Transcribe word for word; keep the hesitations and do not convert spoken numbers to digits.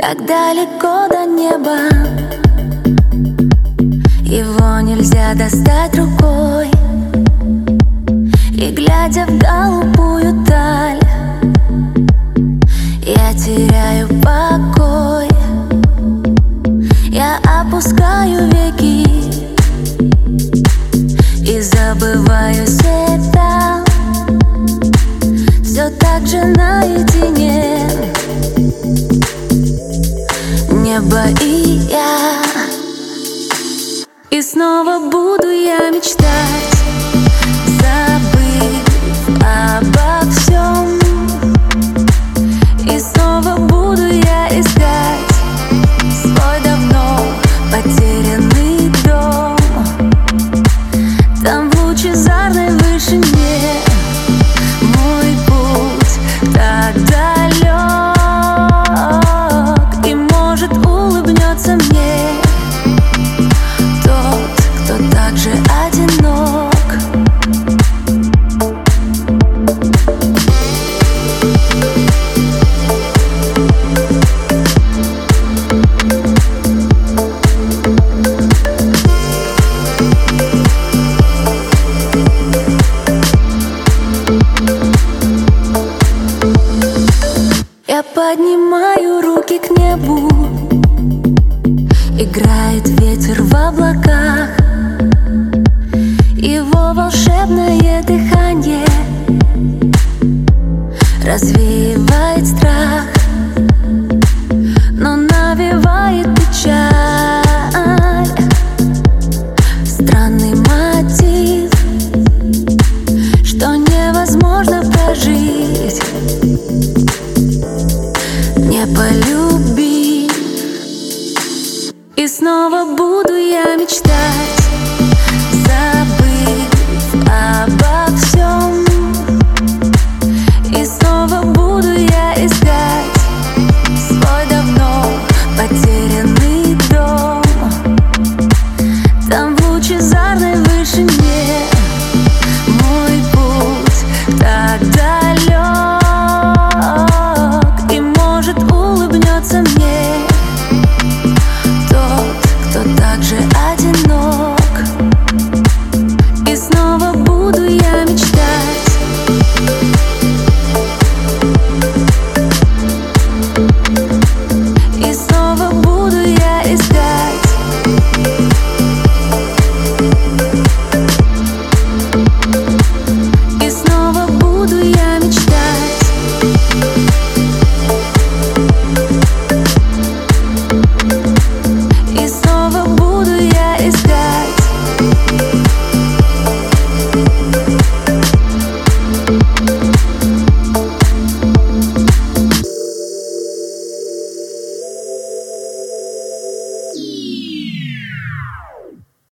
Так далеко до неба, его нельзя достать рукой. И глядя в голубую даль, я теряю покой. Я опускаю веки и забываю себя. Все так же наедине, небо и я. И снова буду я мечтать, забыв обо всем. И снова буду я искать свой давно потерянный дом. Там в лучезарной вышине мой путь так далек. И может улыбнется мне тот, кто так же одинок. Я поднимаю руки к небу, играет ветер в облаках, его волшебное дыхание